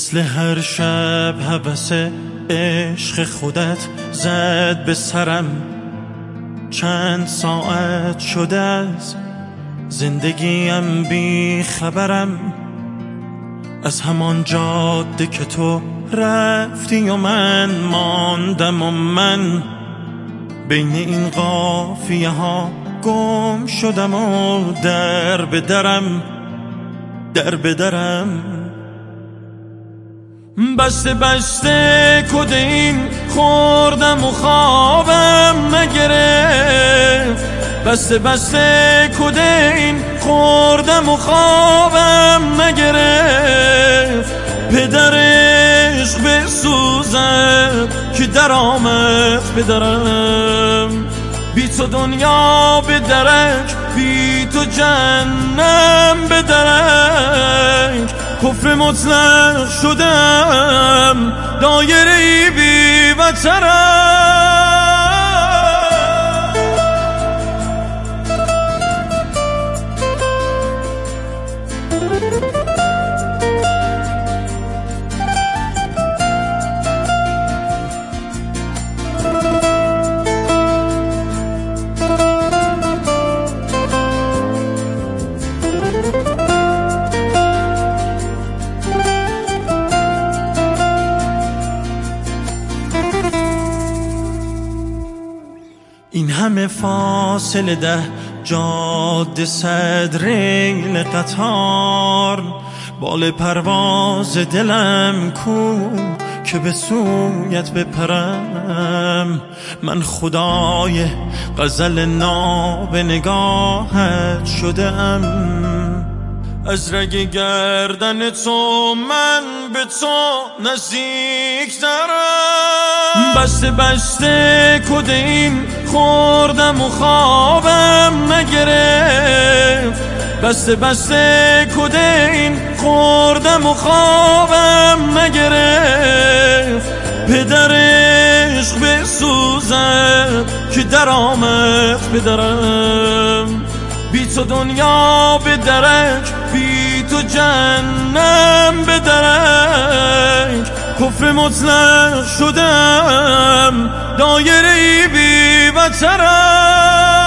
مثل هر شب هوس عشق خودت زد به سرم. چند ساعت شده از زندگیم بی خبرم، از همان جاده که تو رفتی و من ماندم و من بین این قافیه ها گم شدم و در به درم بسته بسته کد این خوردم و خوابم نگرفت. بسته بسته کد این خوردم و خوابم نگرفت. پدرش بسوزد که در آمد پدرم، بی تو دنیا به درک، بی تو جهنم به درک. کفر مطلق شدم، دایره بی وترم. این همه فاصله 10 جاده 100 ریل قطار، بال پرواز دلم کو که به سویت بپرم. من خدای غزل ناب نگاهت شدم، از رگ گردن تو من به تو نزدیکترم. بسته بسته کد این خوردم و خوابم نگرفت. بسته بسته کد این خوردم و خوابم نگرفت. پدرش بسوزد که در آمد پدرم، بی تو دنیا به درک، بی تو جهنم به درک. کفر مطلق شدم، دایره بی وترم.